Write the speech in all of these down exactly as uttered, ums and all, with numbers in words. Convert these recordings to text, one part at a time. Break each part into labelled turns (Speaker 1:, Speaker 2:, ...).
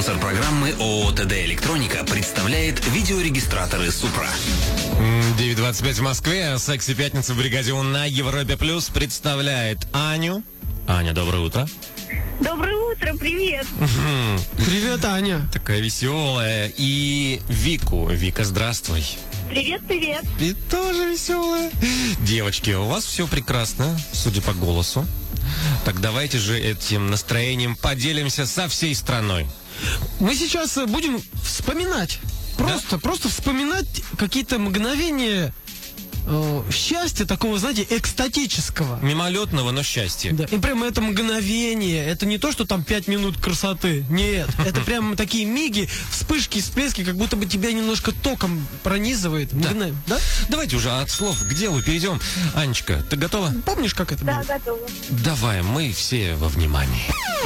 Speaker 1: Спонсор программы ООО ТД «Электроника» представляет видеорегистраторы «Супра».
Speaker 2: девять двадцать пять в Москве. «Секси Пятница» в бригаде У на Европе Плюс представляет Аню. Аня, доброе утро.
Speaker 3: Доброе утро, привет.
Speaker 4: Привет, Аня.
Speaker 2: Такая веселая. И Вику. Вика, здравствуй.
Speaker 3: Привет, привет.
Speaker 2: Ты тоже веселая. Девочки, у вас все прекрасно, судя по голосу. Так давайте же этим настроением поделимся со всей страной.
Speaker 4: Мы сейчас будем вспоминать. Просто, да? просто вспоминать какие-то мгновения э, счастья, такого, знаете, экстатического.
Speaker 2: Мимолетного, но счастья.
Speaker 4: Да. И прямо это мгновение, это не то, что там пять минут красоты. Нет, это прямо такие миги, вспышки, всплески, как будто бы тебя немножко током пронизывает.
Speaker 2: Да.
Speaker 4: Мгновение, да?
Speaker 2: Давайте уже от слов к делу перейдем. Анечка, ты готова?
Speaker 4: Помнишь, как это
Speaker 3: Да,
Speaker 4: было?
Speaker 3: готова.
Speaker 2: Давай, мы все во внимании.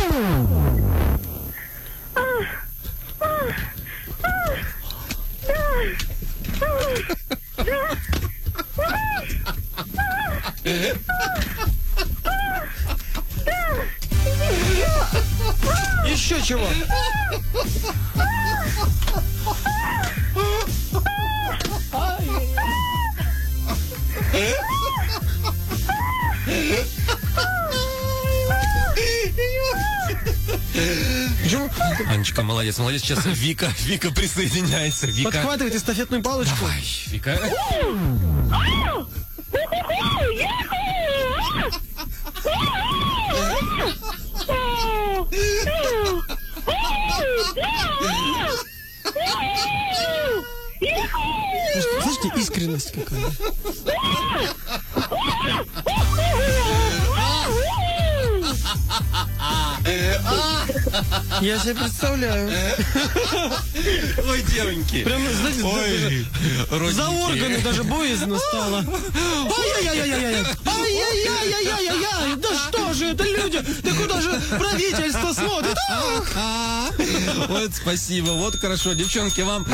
Speaker 4: Еще чего?
Speaker 2: Анечка, молодец, молодец. Сейчас Вика, Вика присоединяется. Вика.
Speaker 4: Подхватывает эстафетную палочку.
Speaker 2: Давай, Вика.
Speaker 4: Слушайте, искренность какая. Я себе представляю.
Speaker 2: Ой, девоньки.
Speaker 4: Прям, знаете,
Speaker 2: Ой,
Speaker 4: даже за органы даже боязно стало. Ай-яй-яй-яй-яй. Ай-яй-яй-яй-яй-яй. Да что же это, люди? Да куда же правительство смотрит?
Speaker 2: Вот спасибо, вот хорошо. Девчонки, вам